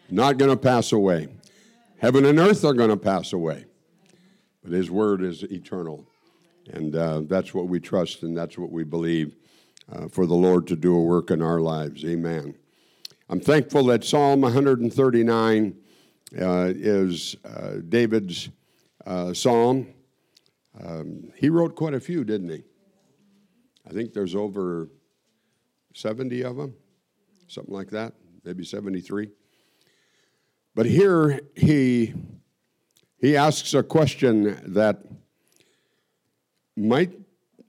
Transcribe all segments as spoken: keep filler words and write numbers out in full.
not going to pass away. Heaven and earth are going to pass away, but his word is eternal. And uh, that's what we trust, and that's what we believe uh, for the Lord to do a work in our lives. Amen. I'm thankful that Psalm one thirty-nine uh, is uh, David's uh, psalm. Um, he wrote quite a few, didn't he? I think there's over seventy of them, something like that, maybe seventy-three. But here he he asks a question that might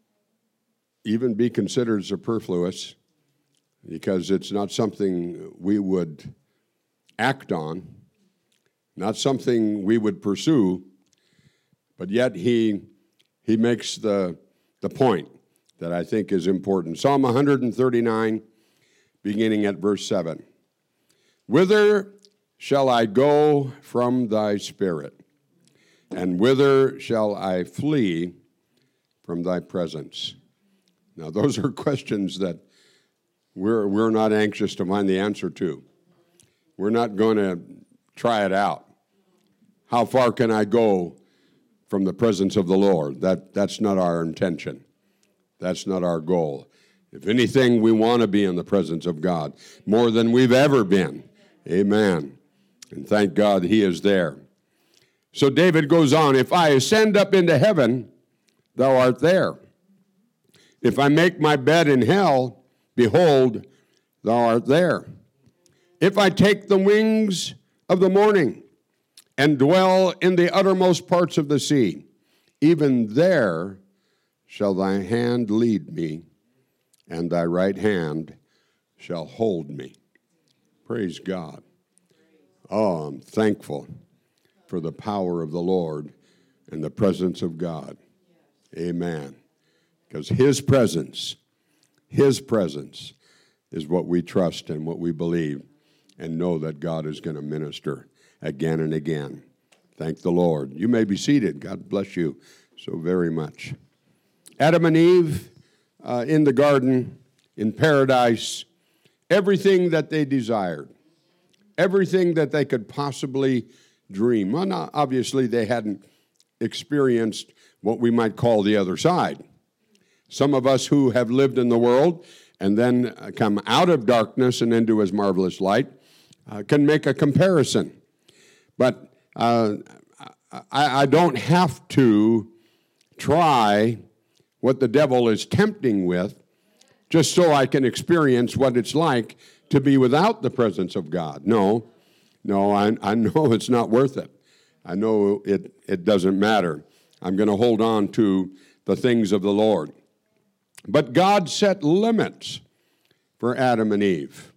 even be considered superfluous because it's not something we would act on, not something we would pursue, but yet he he makes the the point that I think is important. Psalm one thirty-nine, beginning at verse seven. Whither shall I go from thy spirit? And whither shall I flee from thy presence? Now, those are questions that we're, we're not anxious to find the answer to. We're not going to try it out. How far can I go from the presence of the Lord? That, that's not our intention. That's not our goal. If anything, we want to be in the presence of God more than we've ever been. Amen. And thank God he is there. So David goes on, if I ascend up into heaven, thou art there. If I make my bed in hell, behold, thou art there. If I take the wings of the morning and dwell in the uttermost parts of the sea, even there shall thy hand lead me, and thy right hand shall hold me. Praise God. Oh, I'm thankful for the power of the Lord and the presence of God. Amen. Because his presence, his presence is what we trust and what we believe and know that God is going to minister again and again. Thank the Lord. You may be seated. God bless you so very much. Adam and Eve uh, in the garden, in paradise, everything that they desired, everything that they could possibly dream. Well, not, obviously, they hadn't experienced what we might call the other side. Some of us who have lived in the world and then come out of darkness and into his marvelous light uh, can make a comparison. But uh, I, I don't have to try what the devil is tempting with just so I can experience what it's like to be without the presence of God. No, no, I, I know it's not worth it. I know it, it doesn't matter. I'm going to hold on to the things of the Lord. But God set limits for Adam and Eve.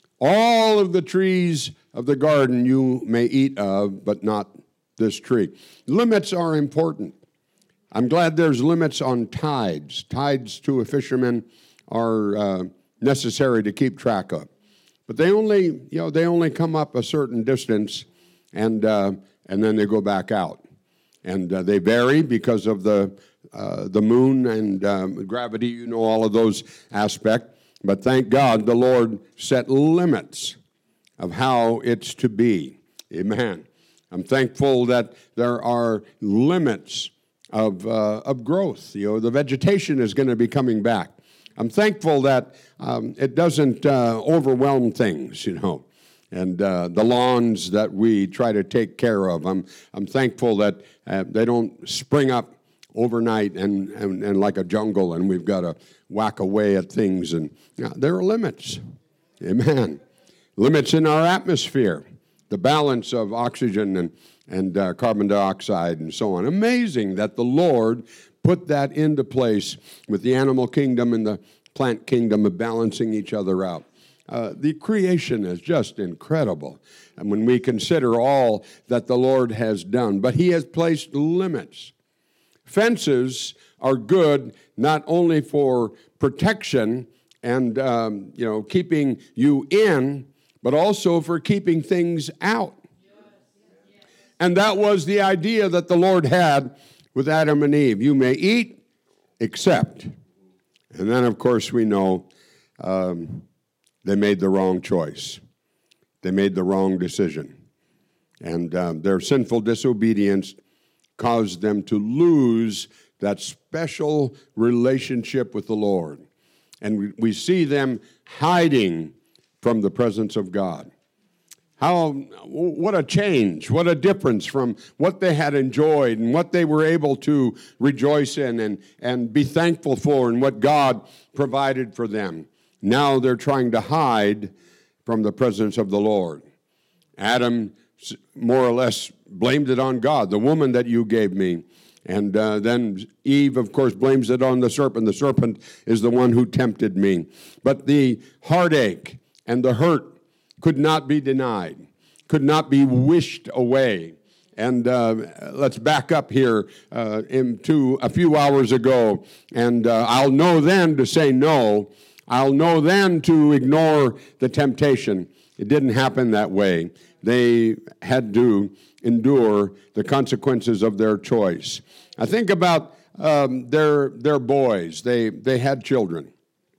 All of the trees of the garden you may eat of, but not this tree. Limits are important. I'm glad there's limits on tides. Tides to a fisherman are uh, necessary to keep track of. But they only, you know, they only come up a certain distance, and uh, and then they go back out. And uh, they vary because of the uh, the moon and um, gravity. You know all of those aspects. But thank God the Lord set limits of how it's to be. Amen. I'm thankful that there are limits of uh, of growth. You know, the vegetation is going to be coming back. I'm thankful that um, it doesn't uh, overwhelm things, you know, and uh, the lawns that we try to take care of. I'm I'm thankful that uh, they don't spring up overnight and, and, and like a jungle, and we've got to whack away at things. And you know, there are limits. Amen. Limits in our atmosphere, the balance of oxygen and, and uh, carbon dioxide and so on. Amazing that the Lord put that into place with the animal kingdom and the plant kingdom of balancing each other out. Uh, the creation is just incredible. And when we consider all that the Lord has done, but he has placed limits. Fences are good not only for protection and um, you know keeping you in, but also for keeping things out. And that was the idea that the Lord had with Adam and Eve. You may eat, except. And then, of course, we know um, they made the wrong choice. they made the wrong decision. And um, their sinful disobedience caused them to lose that special relationship with the Lord. And we, we see them hiding from the presence of God. How, what a change, what a difference from what they had enjoyed and what they were able to rejoice in and, and be thankful for and what God provided for them. Now they're trying to hide from the presence of the Lord. Adam more or less blamed it on God, the woman that you gave me. And uh, then Eve, of course, blames it on the serpent. The serpent is the one who tempted me. But the heartache and the hurt could not be denied, could not be wished away. And uh, let's back up here uh, into a few hours ago. And uh, I'll know then to say no. I'll know then to ignore the temptation. It didn't happen that way. They had to endure the consequences of their choice. I think about um, their their boys. They they had children.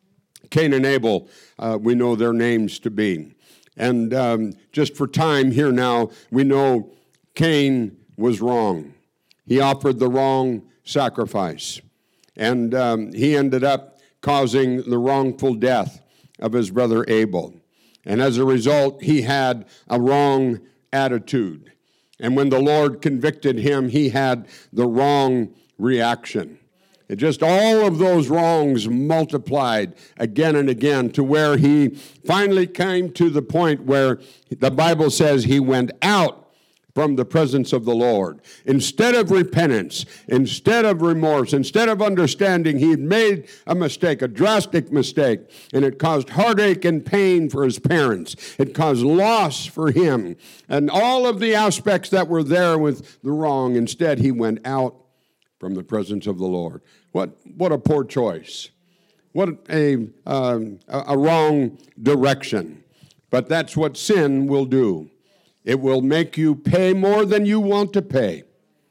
Cain and Abel, uh, we know their names to be. And um, just for time here now, we know Cain was wrong. He offered the wrong sacrifice. And um, he ended up causing the wrongful death of his brother Abel. And as a result, he had a wrong attitude. And when the Lord convicted him, he had the wrong reaction. It just all of those wrongs multiplied again and again to where he finally came to the point where the Bible says he went out from the presence of the Lord. Instead of repentance, instead of remorse, instead of understanding he had made a mistake, a drastic mistake, and it caused heartache and pain for his parents. It caused loss for him and all of the aspects that were there with the wrong. Instead, he went out from the presence of the Lord. What what a poor choice. What a, um, a, a wrong direction. But that's what sin will do. It will make you pay more than you want to pay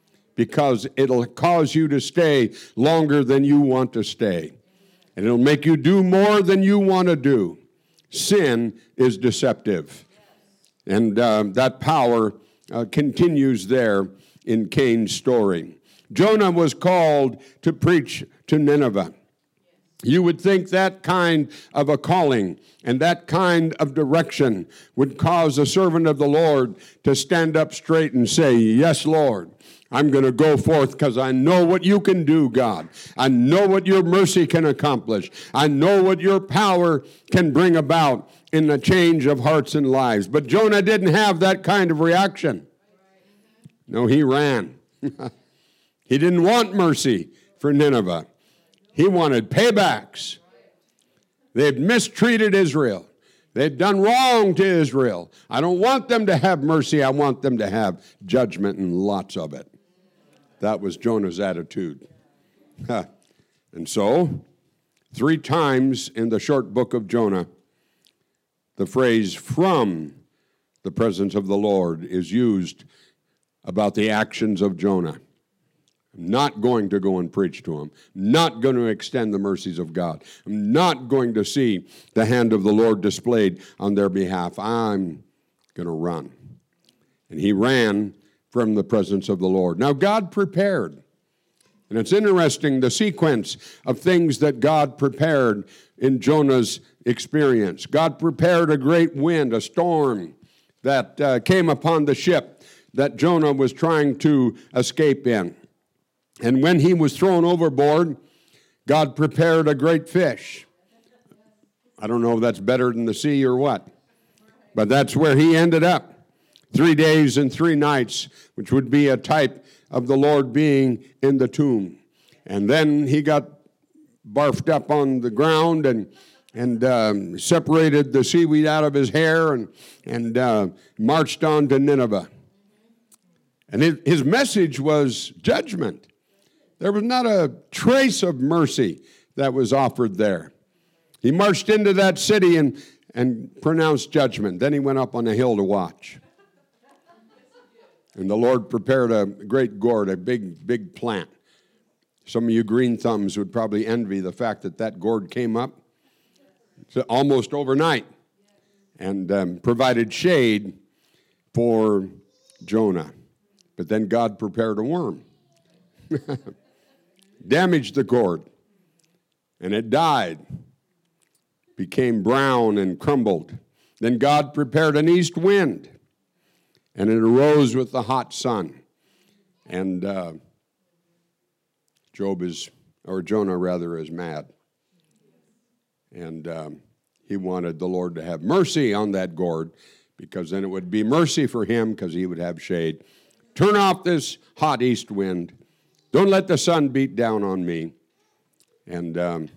because it'll cause you to stay longer than you want to stay. And it'll make you do more than you want to do. Sin is deceptive. And uh, that power uh, continues there in Cain's story. Jonah was called to preach to Nineveh. You would think that kind of a calling and that kind of direction would cause a servant of the Lord to stand up straight and say, yes, Lord, I'm going to go forth because I know what you can do, God. I know what your mercy can accomplish. I know what your power can bring about in the change of hearts and lives. But Jonah didn't have that kind of reaction. No, he ran. He didn't want mercy for Nineveh. He wanted paybacks. They had mistreated Israel. They had done wrong to Israel. I don't want them to have mercy. I want them to have judgment and lots of it. That was Jonah's attitude. And so, three times in the short book of Jonah, the phrase from the presence of the Lord is used about the actions of Jonah. I'm not going to go and preach to him. Not going to extend the mercies of God. I'm not going to see the hand of the Lord displayed on their behalf. I'm going to run. And he ran from the presence of the Lord. Now, God prepared. And it's interesting, the sequence of things that God prepared in Jonah's experience. God prepared a great wind, a storm that uh, came upon the ship that Jonah was trying to escape in. And when he was thrown overboard, God prepared a great fish. I don't know if that's better than the sea or what, but that's where he ended up. Three days and three nights, which would be a type of the Lord being in the tomb. And then he got barfed up on the ground and and um, separated the seaweed out of his hair and, and uh, marched on to Nineveh. And his, his message was judgment. There was not a trace of mercy that was offered there. He marched into that city and, and pronounced judgment. Then he went up on a hill to watch. And the Lord prepared a great gourd, a big, big plant. Some of you green thumbs would probably envy the fact that that gourd came up almost overnight. and um, provided shade for Jonah. But then God prepared a worm, damaged the gourd, and it died, became brown and crumbled. Then God prepared an east wind, and it arose with the hot sun. And uh, Job is, or Jonah rather, is mad. And um, he wanted the Lord to have mercy on that gourd, because then it would be mercy for him, because he would have shade. Turn off this hot east wind. Don't let the sun beat down on me. And um,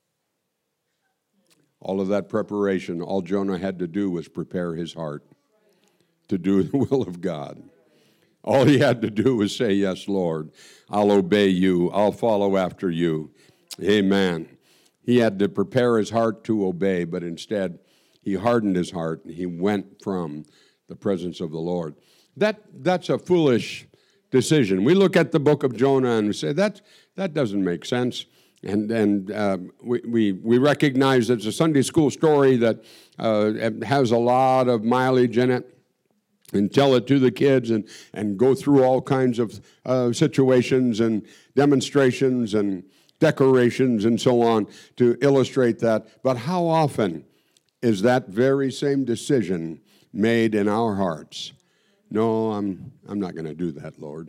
all of that preparation, all Jonah had to do was prepare his heart to do the will of God. All he had to do was say, yes, Lord, I'll obey you. I'll follow after you. Amen. He had to prepare his heart to obey, but instead he hardened his heart and he went from the presence of the Lord. That that's a foolish decision. We look at the book of Jonah and we say, that, that doesn't make sense. And, and uh, we, we, we recognize it's a Sunday school story that uh, has a lot of mileage in it, and tell it to the kids and, and go through all kinds of uh, situations and demonstrations and decorations and so on to illustrate that. But how often is that very same decision made in our hearts? No, I'm, I'm not going to do that, Lord.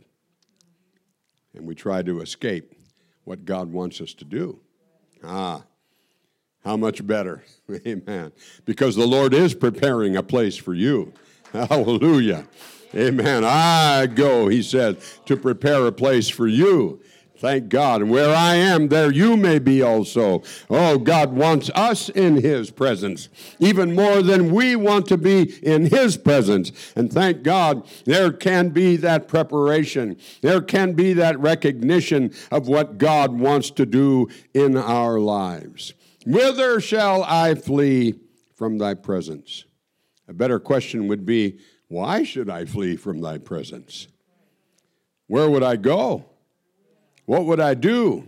And we try to escape what God wants us to do. Ah, how much better. Amen. Because the Lord is preparing a place for you. Hallelujah. Amen. I go, he said, to prepare a place for you. Thank God. And where I am, there you may be also. Oh, God wants us in his presence, even more than we want to be in his presence. And thank God, there can be that preparation. There can be that recognition of what God wants to do in our lives. Whither shall I flee from thy presence? A better question would be, why should I flee from thy presence? Where would I go? What would I do?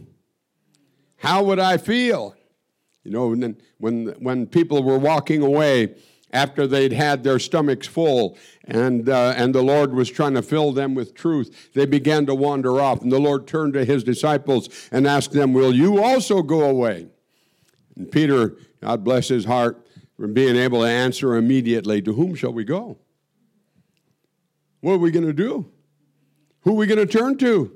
How would I feel? You know, when, when, when people were walking away after they'd had their stomachs full and, uh, and the Lord was trying to fill them with truth, they began to wander off. And the Lord turned to his disciples and asked them, will you also go away? And Peter, God bless his heart, from being able to answer immediately, to whom shall we go? What are we going to do? Who are we going to turn to?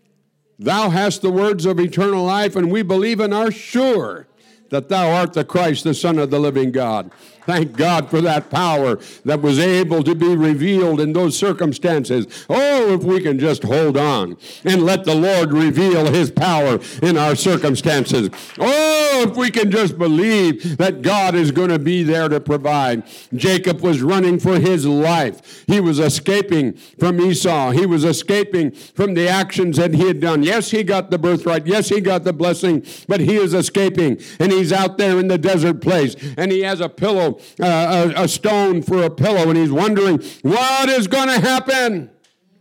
Thou hast the words of eternal life, and we believe and are sure that thou art the Christ, the Son of the living God. Thank God for that power that was able to be revealed in those circumstances. Oh, if we can just hold on and let the Lord reveal his power in our circumstances. Oh, if we can just believe that God is going to be there to provide. Jacob was running for his life. He was escaping from Esau. He was escaping from the actions that he had done. Yes, he got the birthright. Yes, he got the blessing, but he is escaping. And he's out there in the desert place, and he has a pillow, uh, a, a stone for a pillow, and he's wondering, what is going to happen?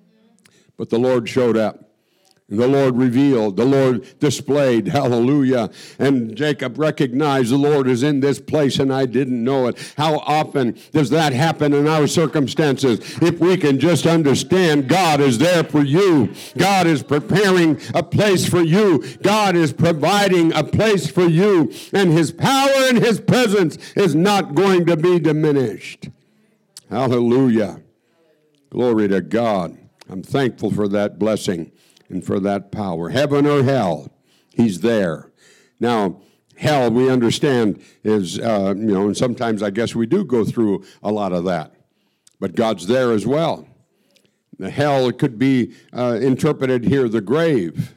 But the Lord showed up. The Lord revealed, the Lord displayed, hallelujah. And Jacob recognized the Lord is in this place and I didn't know it. How often does that happen in our circumstances? If we can just understand God is there for you. God is preparing a place for you. God is providing a place for you. And his power and his presence is not going to be diminished. Hallelujah. Glory to God. I'm thankful for that blessing and for that power. Heaven or hell, he's there. Now, hell, we understand, is, uh, you know, and sometimes I guess we do go through a lot of that. But God's there as well. The hell could be uh, interpreted here, the grave.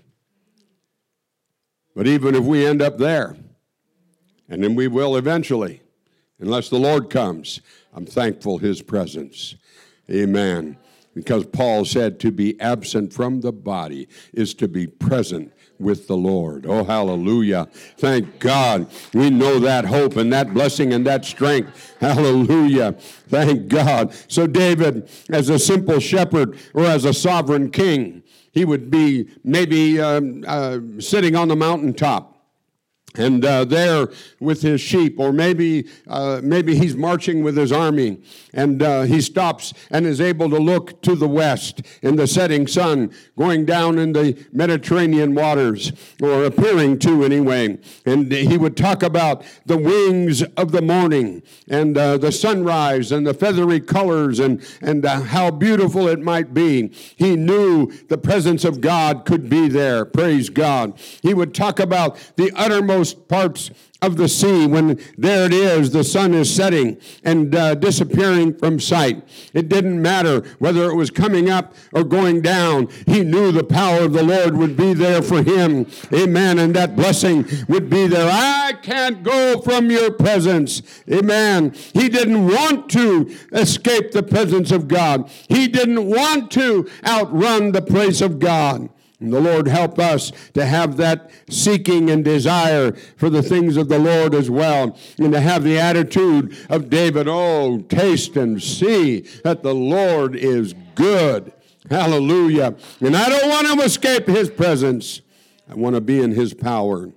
But even if we end up there, and then we will eventually, unless the Lord comes, I'm thankful his presence. Amen. Because Paul said to be absent from the body is to be present with the Lord. Oh, hallelujah. Thank God. We know that hope and that blessing and that strength. Hallelujah. Thank God. So David, as a simple shepherd or as a sovereign king, he would be maybe um, uh, sitting on the mountaintop. And uh, there with his sheep, or maybe uh, maybe he's marching with his army, and uh, he stops and is able to look to the west in the setting sun, going down in the Mediterranean waters, or appearing to anyway. And he would talk about the wings of the morning, and uh, the sunrise, and the feathery colors, and, and uh, how beautiful it might be. He knew the presence of God could be there. Praise God. He would talk about the uttermost parts of the sea, when there it is, the sun is setting and uh, disappearing from sight. It didn't matter whether it was coming up or going down. He knew the power of the Lord would be there for him. Amen. And that blessing would be there. I can't go from your presence. Amen. He didn't want to escape the presence of God. He didn't want to outrun the place of God. And the Lord help us to have that seeking and desire for the things of the Lord as well, and to have the attitude of David, oh, taste and see that the Lord is good. Hallelujah. And I don't want to escape his presence. I want to be in his power.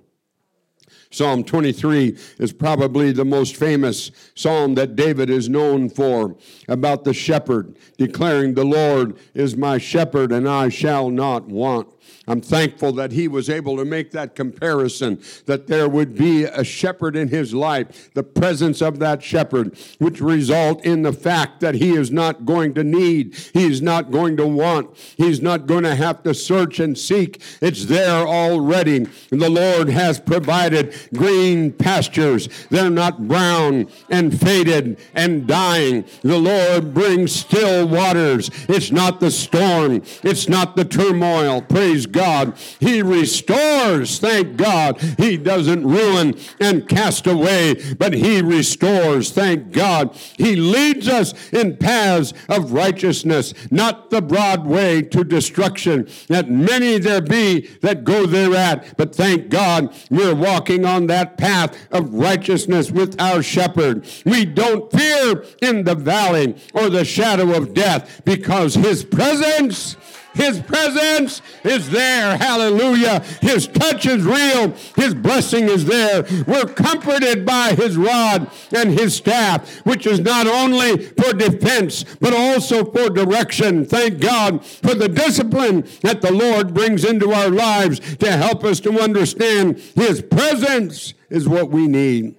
Psalm twenty-three is probably the most famous psalm that David is known for, about the shepherd, declaring, the Lord is my shepherd and I shall not want. I'm thankful that he was able to make that comparison, that there would be a shepherd in his life, the presence of that shepherd, which result in the fact that he is not going to need, he's not going to want, he's not going to have to search and seek. It's there already. The Lord has provided green pastures. They're not brown and faded and dying. The Lord brings still waters. It's not the storm. It's not the turmoil. Praise God. He restores. Thank God. He doesn't ruin and cast away, but he restores. Thank God. He leads us in paths of righteousness, not the broad way to destruction, that many there be that go thereat. But thank God we're walking on that path of righteousness with our shepherd. We don't fear in the valley or the shadow of death, because his presence His presence is there. Hallelujah. His touch is real. His blessing is there. We're comforted by his rod and his staff, which is not only for defense, but also for direction. Thank God for the discipline that the Lord brings into our lives to help us to understand his presence is what we need.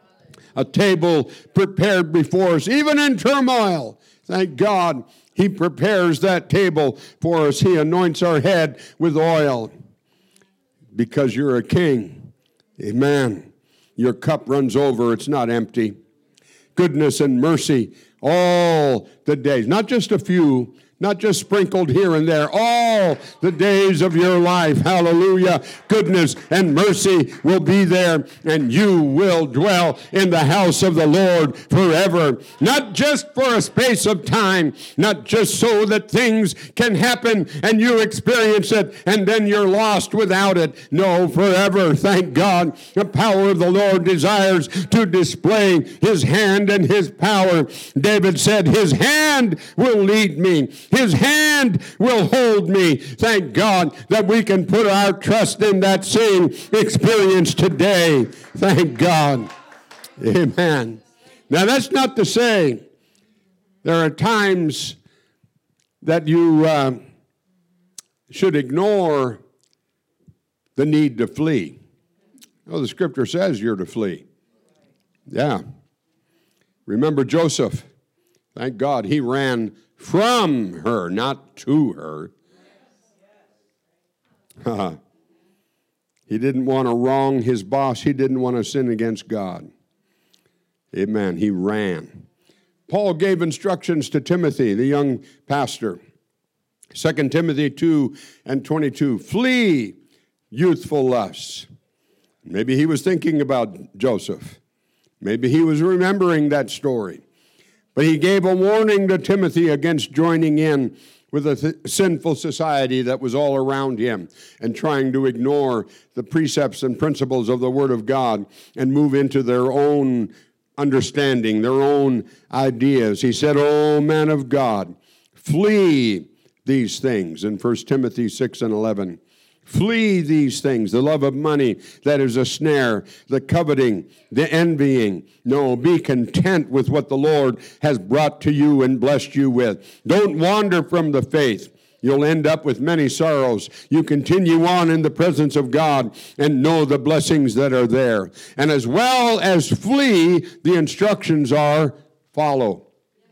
A table prepared before us, even in turmoil. Thank God. He prepares that table for us. He anoints our head with oil because you're a king. Amen. Your cup runs over. It's not empty. Goodness and mercy all the days. Not just a few, not just sprinkled here and there. All the days of your life. Hallelujah. Goodness and mercy will be there, and you will dwell in the house of the Lord forever. Not just for a space of time, not just so that things can happen and you experience it and then you're lost without it. No, forever. Thank God. The power of the Lord desires to display his hand and his power. David said, his hand will lead me. His hand will hold me. Thank God that we can put our trust in that same experience today. Thank God. Amen. Now, that's not to say there are times that you uh, should ignore the need to flee. Oh, the scripture says you're to flee. Yeah. Remember Joseph. Thank God he ran from her, not to her. Uh, he didn't want to wrong his boss. He didn't want to sin against God. Amen. He ran. Paul gave instructions to Timothy, the young pastor. Second Timothy two and twenty-two. Flee youthful lusts. Maybe he was thinking about Joseph. Maybe he was remembering that story. But he gave a warning to Timothy against joining in with a th- sinful society that was all around him and trying to ignore the precepts and principles of the Word of God and move into their own understanding, their own ideas. He said, "O man of God, flee these things," in First Timothy six and eleven. Flee these things, the love of money that is a snare, the coveting, the envying. No, be content with what the Lord has brought to you and blessed you with. Don't wander from the faith. You'll end up with many sorrows. You continue on in the presence of God and know the blessings that are there. And as well as flee, the instructions are follow.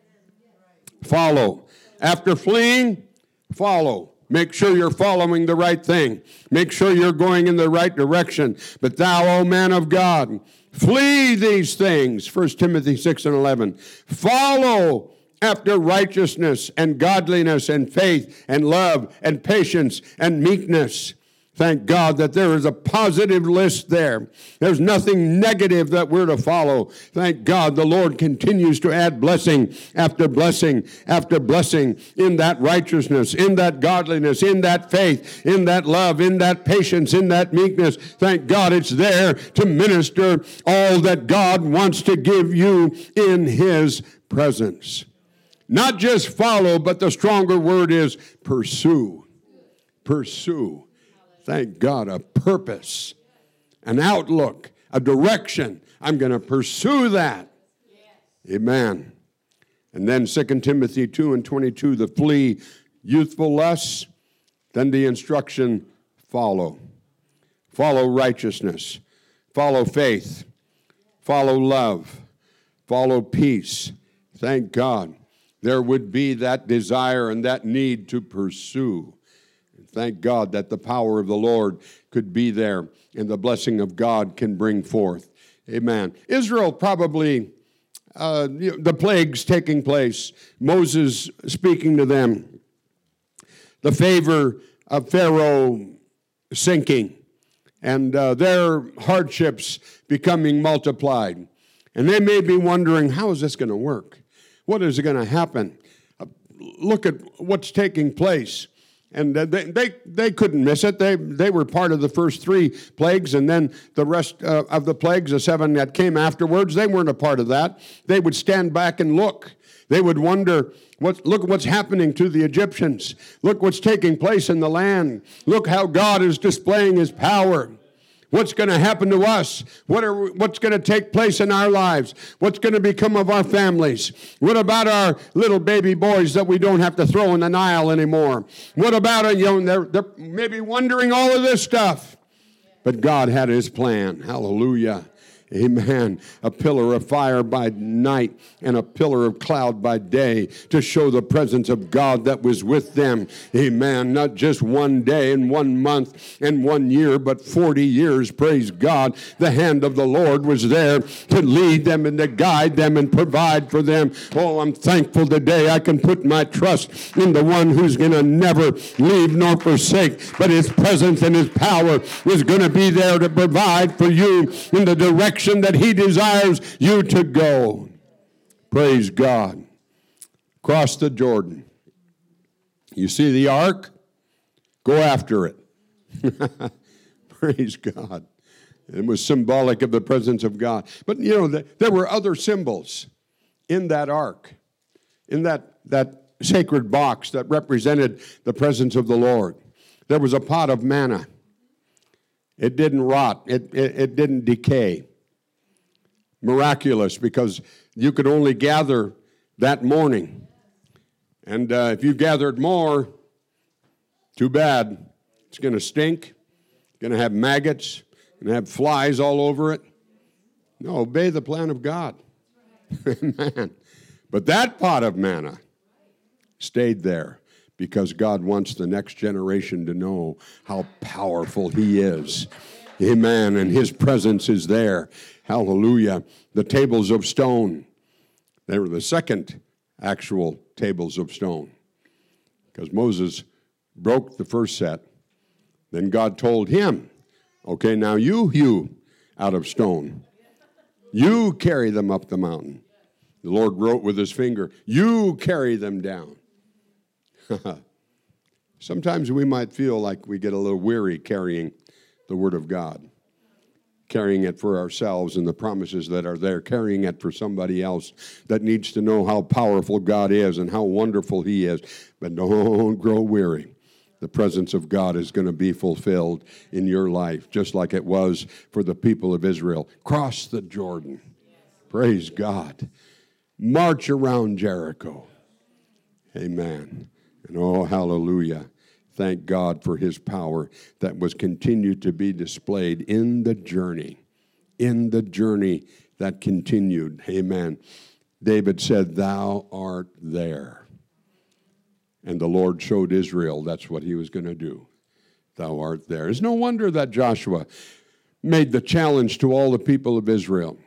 Follow. After fleeing, follow. Make sure you're following the right thing. Make sure you're going in the right direction. But thou, O man of God, flee these things. First Timothy six and eleven. Follow after righteousness and godliness and faith and love and patience and meekness. Thank God that there is a positive list there. There's nothing negative that we're to follow. Thank God the Lord continues to add blessing after blessing after blessing in that righteousness, in that godliness, in that faith, in that love, in that patience, in that meekness. Thank God it's there to minister all that God wants to give you in His presence. Not just follow, but the stronger word is pursue. Pursue. Thank God, a purpose, an outlook, a direction. I'm going to pursue that. Yes. Amen. And then Second Timothy two and twenty-two, the flee youthful lusts, then the instruction, follow. Follow righteousness. Follow faith. Follow love. Follow peace. Thank God. There would be that desire and that need to pursue. Thank God that the power of the Lord could be there and the blessing of God can bring forth. Amen. Israel probably, uh, you know, the plagues taking place, Moses speaking to them, the favor of Pharaoh sinking, and uh, their hardships becoming multiplied. And they may be wondering, how is this going to work? What is going to happen? Uh, look at what's taking place. And they, they they couldn't miss it. They they were part of the first three plagues, and then the rest uh, of the plagues, the seven that came afterwards, they weren't a part of that. They would stand back and look. They would wonder, what, look at what's happening to the Egyptians. Look what's taking place in the land. Look how God is displaying His power. What's going to happen to us? What are, what's going to take place in our lives? What's going to become of our families? What about our little baby boys that we don't have to throw in the Nile anymore? What about, you know, they're, they're maybe wondering all of this stuff. But God had His plan. Hallelujah. Amen. A pillar of fire by night and a pillar of cloud by day to show the presence of God that was with them. Amen. Not just one day and one month and one year, but forty years. Praise God. The hand of the Lord was there to lead them and to guide them and provide for them. Oh, I'm thankful today I can put my trust in the one who's going to never leave nor forsake, but His presence and His power is going to be there to provide for you in the direction that He desires you to go. Praise God. Cross the Jordan. You see the ark? Go after it. Praise God. It was symbolic of the presence of God. But, you know, there were other symbols in that ark, in that, that sacred box that represented the presence of the Lord. There was a pot of manna. It didn't rot. It, it, it didn't decay. Miraculous, because you could only gather that morning. And uh, if you gathered more, too bad. It's going to stink. It's going to have maggots. Going to have flies all over it. No, obey the plan of God. Amen. But that pot of manna stayed there because God wants the next generation to know how powerful He is. Amen. And His presence is there. Hallelujah. The tables of stone. They were the second actual tables of stone. Because Moses broke the first set. Then God told him, okay, now you hew out of stone. You carry them up the mountain. The Lord wrote with His finger, you carry them down. Sometimes we might feel like we get a little weary carrying the Word of God, carrying it for ourselves and the promises that are there, carrying it for somebody else that needs to know how powerful God is and how wonderful He is. But don't grow weary. The presence of God is going to be fulfilled in your life, just like it was for the people of Israel. Cross the Jordan. Praise God. March around Jericho. Amen. And oh, hallelujah. Thank God for his power that was continued to be displayed in the journey. In the journey that continued. Amen. David said, thou art there. And the Lord showed Israel that's what he was going to do. Thou art there. It's no wonder that Joshua made the challenge to all the people of Israel.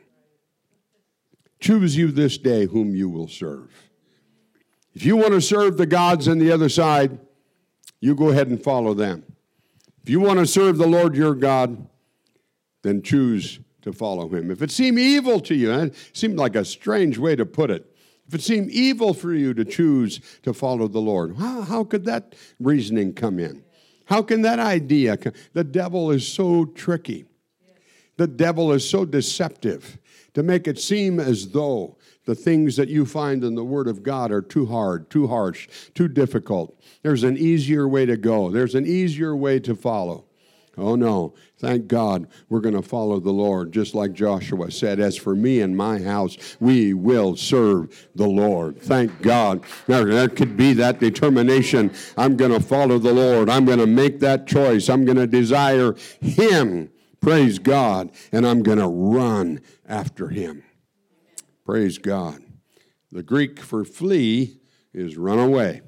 Choose you this day whom you will serve. If you want to serve the gods on the other side, you go ahead and follow them. If you want to serve the Lord your God, then choose to follow him. If it seemed evil to you, and it seemed like a strange way to put it, if it seemed evil for you to choose to follow the Lord, how, how could that reasoning come in? How can that idea come? The devil is so tricky. The devil is so deceptive to make it seem as though the things that you find in the Word of God are too hard, too harsh, too difficult. There's an easier way to go. There's an easier way to follow. Oh, no. Thank God we're going to follow the Lord, just like Joshua said, as for me and my house, we will serve the Lord. Thank God. There, there could be that determination. I'm going to follow the Lord. I'm going to make that choice. I'm going to desire him. Praise God. And I'm going to run after him. Praise God. The Greek for flee is run away.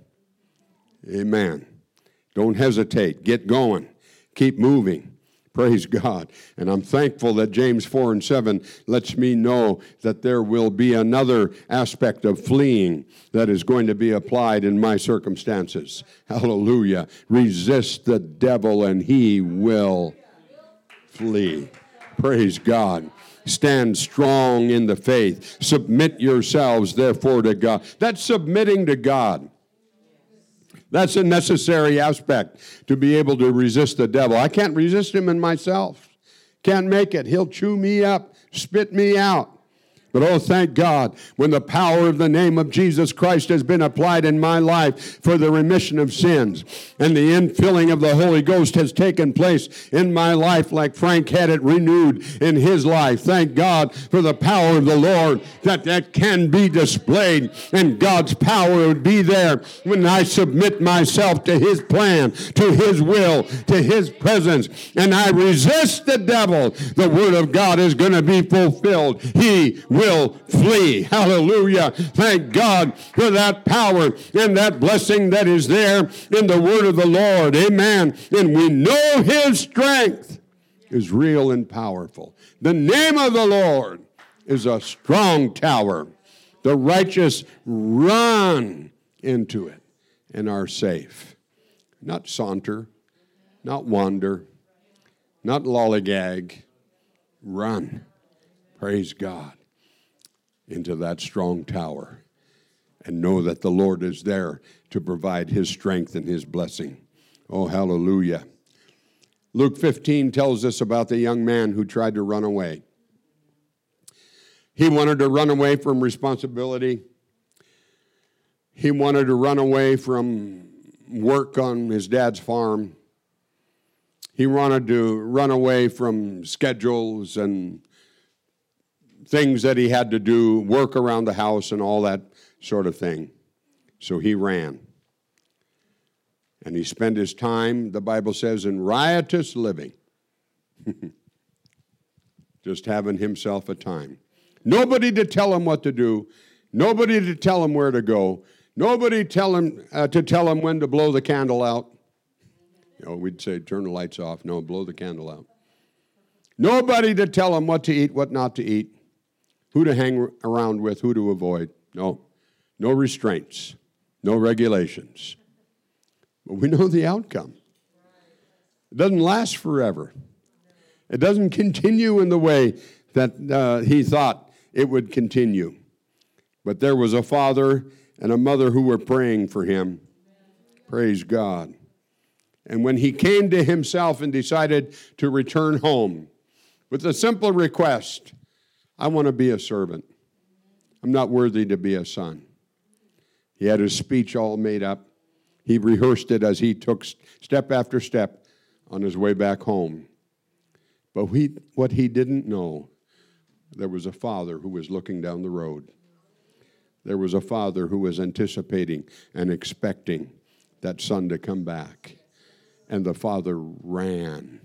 Amen. Don't hesitate. Get going. Keep moving. Praise God. And I'm thankful that James four and seven lets me know that there will be another aspect of fleeing that is going to be applied in my circumstances. Hallelujah. Resist the devil and he will flee. Praise God. Stand strong in the faith. Submit yourselves, therefore, to God. That's submitting to God. That's a necessary aspect to be able to resist the devil. I can't resist him in myself. Can't make it. He'll chew me up, spit me out. But oh, thank God, when the power of the name of Jesus Christ has been applied in my life for the remission of sins, and the infilling of the Holy Ghost has taken place in my life like Frank had it renewed in his life. Thank God for the power of the Lord that that can be displayed, and God's power would be there when I submit myself to his plan, to his will, to his presence, and I resist the devil. The word of God is going to be fulfilled. He will will flee. Hallelujah. Thank God for that power and that blessing that is there in the word of the Lord. Amen. And we know his strength is real and powerful. The name of the Lord is a strong tower. The righteous run into it and are safe. Not saunter, not wander, not lollygag. Run. Praise God. Into that strong tower and know that the Lord is there to provide his strength and his blessing. Oh, hallelujah. Luke fifteen tells us about the young man who tried to run away. He wanted to run away from responsibility. He wanted to run away from work on his dad's farm. He wanted to run away from schedules and things that he had to do, work around the house and all that sort of thing. So he ran. And he spent his time, the Bible says, in riotous living. Just having himself a time. Nobody to tell him what to do. Nobody to tell him where to go. Nobody tell him uh, to tell him when to blow the candle out. You know, we'd say turn the lights off. No, blow the candle out. Nobody to tell him what to eat, what not to eat. Who to hang around with, who to avoid. No. No restraints. No regulations. But we know the outcome. It doesn't last forever. It doesn't continue in the way that uh, he thought it would continue. But there was a father and a mother who were praying for him. Praise God. And when he came to himself and decided to return home with a simple request, I want to be a servant. I'm not worthy to be a son. He had his speech all made up. He rehearsed it as he took step after step on his way back home. But he, what he didn't know, there was a father who was looking down the road. There was a father who was anticipating and expecting that son to come back. And the father ran,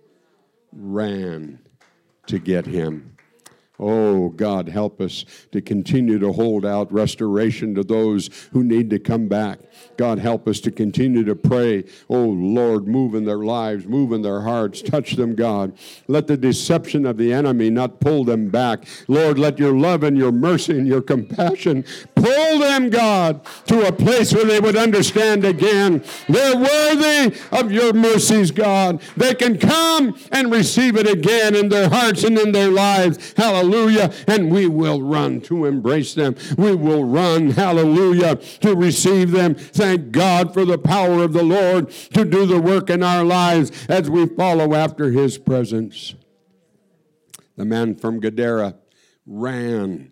ran to get him. Oh, God, help us to continue to hold out restoration to those who need to come back. God, help us to continue to pray. Oh, Lord, move in their lives, move in their hearts, touch them, God. Let the deception of the enemy not pull them back. Lord, let your love and your mercy and your compassion pull them, God, to a place where they would understand again. They're worthy of your mercies, God. They can come and receive it again in their hearts and in their lives. Hallelujah. Hallelujah. And we will run to embrace them. We will run, hallelujah, to receive them. Thank God for the power of the Lord to do the work in our lives as we follow after his presence. The man from Gadara ran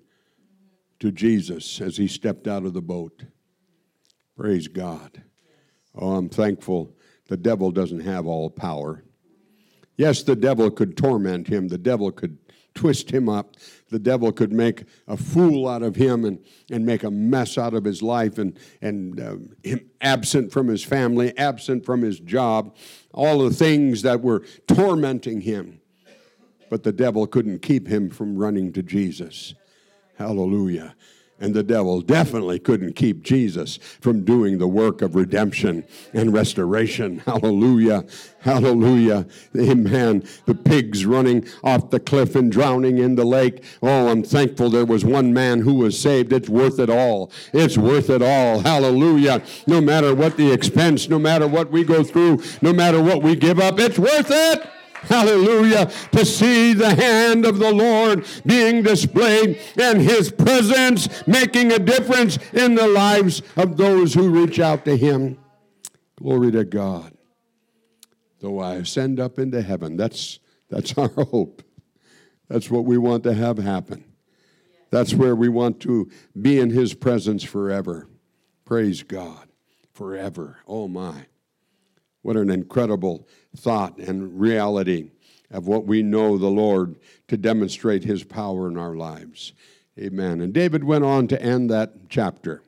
to Jesus as he stepped out of the boat. Praise God. Oh, I'm thankful the devil doesn't have all power. Yes, the devil could torment him. The devil could twist him up. The devil could make a fool out of him and, and make a mess out of his life and, and uh, him absent from his family, absent from his job, all the things that were tormenting him. But the devil couldn't keep him from running to Jesus. Hallelujah. And the devil definitely couldn't keep Jesus from doing the work of redemption and restoration. Hallelujah. Hallelujah. Amen. The pigs running off the cliff and drowning in the lake. Oh, I'm thankful there was one man who was saved. It's worth it all. It's worth it all. Hallelujah. No matter what the expense, no matter what we go through, no matter what we give up, it's worth it. Hallelujah, to see the hand of the Lord being displayed and his presence making a difference in the lives of those who reach out to him. Glory to God. Though I ascend up into heaven, that's, that's our hope. That's what we want to have happen. That's where we want to be in his presence forever. Praise God. Forever. Oh my. What an incredible thought and reality of what we know the Lord to demonstrate his power in our lives. Amen. And David went on to end that chapter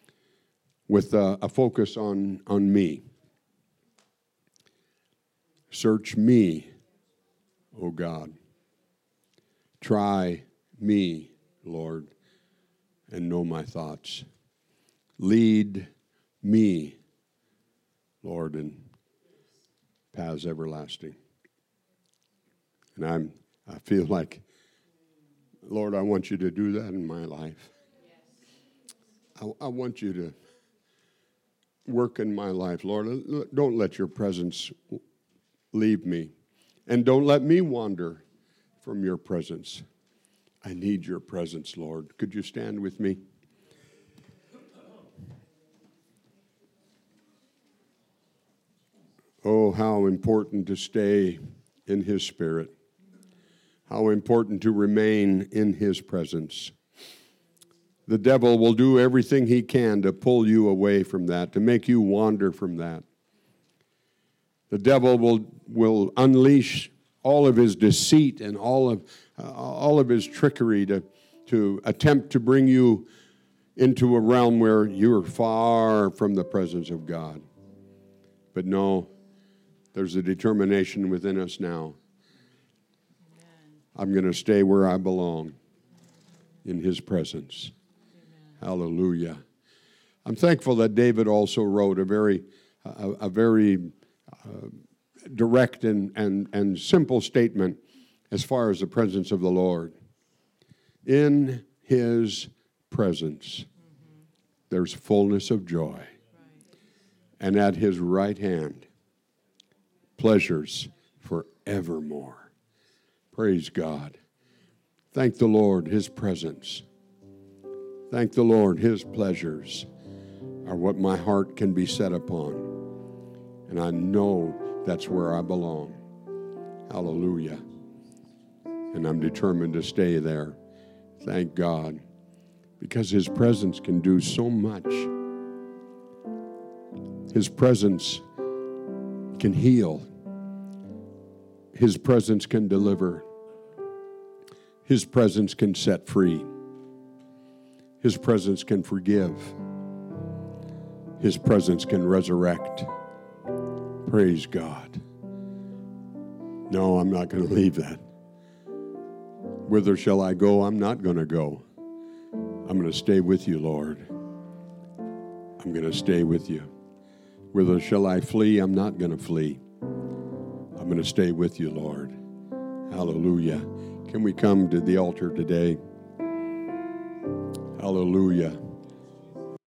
with a, a focus on, on me. Search me, O God. Try me, Lord, and know my thoughts. Lead me, Lord, and paths everlasting. And I'm I feel like, Lord, I want you to do that in my life. I, I want you to work in my life, Lord. Don't let your presence leave me. And don't let me wander from your presence. I need your presence, Lord. Could you stand with me? Oh, how important to stay in his spirit. How important to remain in his presence. The devil will do everything he can to pull you away from that, to make you wander from that. The devil will, will unleash all of his deceit and all of, uh, all of his trickery to, to attempt to bring you into a realm where you're far from the presence of God. But no, there's a determination within us now. Amen. I'm going to stay where I belong, in his presence. Amen. Hallelujah. I'm thankful that David also wrote a very, a, a very uh, direct and, and, and simple statement as far as the presence of the Lord. In his presence, mm-hmm. there's fullness of joy. Right. And at his right hand, pleasures forevermore. Praise God. Thank the Lord, his presence. Thank the Lord, his pleasures are what my heart can be set upon. And I know that's where I belong. Hallelujah. And I'm determined to stay there. Thank God. Because his presence can do so much. His presence can heal. His presence can deliver. His presence can set free. His presence can forgive. His presence can resurrect. Praise God. No, I'm not going to leave that. Whither shall I go? I'm not going to go. I'm going to stay with you, Lord. I'm going to stay with you. Whither shall I flee? I'm not going to flee. I'm going to stay with you, Lord. Hallelujah. Can we come to the altar today? Hallelujah.